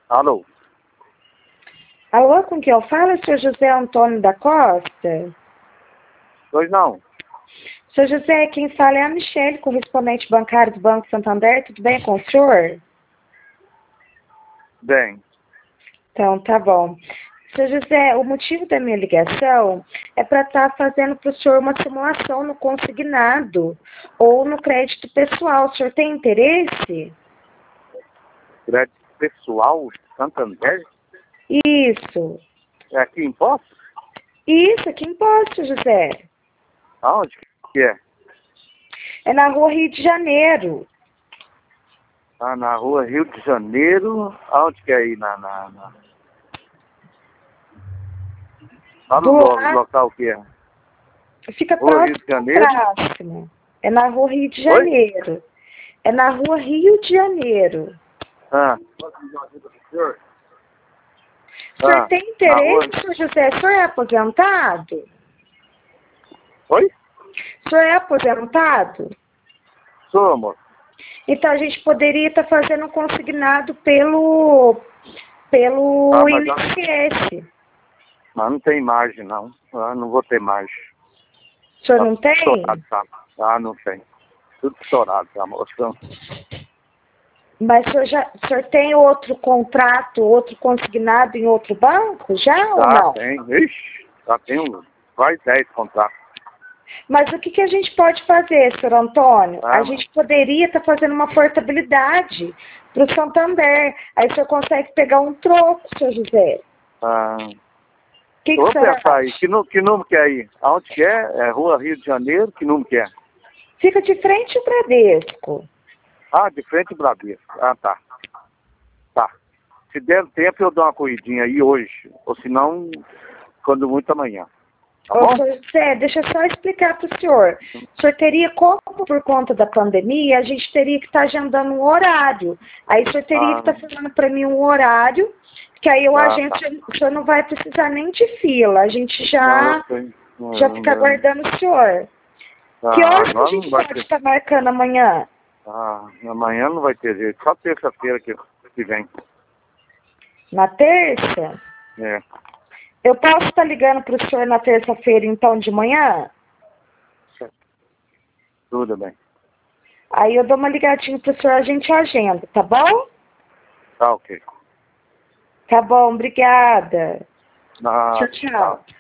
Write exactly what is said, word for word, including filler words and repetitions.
Alô? Alô, com quem eu falo? Senhor José Antônio da Costa? Pois não. Senhor José, quem fala é a Michele, correspondente bancário do Banco Santander. Tudo bem com o senhor? Bem. Então, tá bom. Senhor José, o motivo da minha ligação é para estar fazendo para o senhor uma simulação no consignado ou no crédito pessoal. O senhor tem interesse? Crédito pessoal, Santander? Isso. É aqui em Poços? Isso, aqui em Poços, senhor José. Aonde que é? É na rua Rio de Janeiro. Ah, na rua Rio de Janeiro. Aonde que é aí? Na, na, na... Fala Do o lo- lado, local que é. fica Rua Rio de próximo, Janeiro? próximo. É na rua Rio de Oi? Janeiro. É na rua Rio de Janeiro. Ah. O senhor Ah, tem na rua... interesse, senhor José? O senhor é aposentado? Oi? O senhor é aposentado? Sou, amor. Então a gente poderia estar fazendo um consignado pelo, pelo Ah, mas, não- I N S S. mas não tem margem, não. Ah, não vou ter margem. O senhor Tá não tem? estourado, tá? Ah, não tem. Tudo estourado, tá, moção? Mas o senhor, já, o senhor tem outro contrato, outro consignado em outro banco já ou Já não? tem. Ixi, já tem um, quase dez contratos. Mas o que, que a gente pode fazer, senhor Antônio? Ah, A gente poderia estar fazendo uma portabilidade para o Santander. Aí o senhor consegue pegar um troco, senhor José. ah, O que, que eu o vou senhor pensar aí. acha? Que, nu- que número que é aí? Aonde que é? É Rua Rio de Janeiro? Que número que é? Fica de frente ao Bradesco. Ah, de frente ao Bradesco. Ah, tá. Tá. Se der tempo, eu dou uma corridinha aí hoje. Ou se não, quando muito amanhã. Tá Ô, bom? senhor José, deixa eu só explicar para o senhor. O senhor teria, como por conta da pandemia, a gente teria que estar agendando um horário. Aí o senhor teria Ah, que estar falando para mim um horário, que aí o ah, agente, tá. o senhor não vai precisar nem de fila. A gente Não, eu já, sei. Não, já não, fica não. aguardando o senhor. Que Ah, horas que a agora não gente vai pode ter. estar marcando amanhã? Ah, amanhã não vai ter jeito. Só terça-feira que, que vem. Na terça? É. Eu posso estar ligando para o senhor na terça-feira, então, de manhã? Tudo bem. Aí eu dou uma ligadinha para o senhor, a gente agenda, tá bom? Tá ok. Tá bom, obrigada. Ah, Tchau, tchau. tá.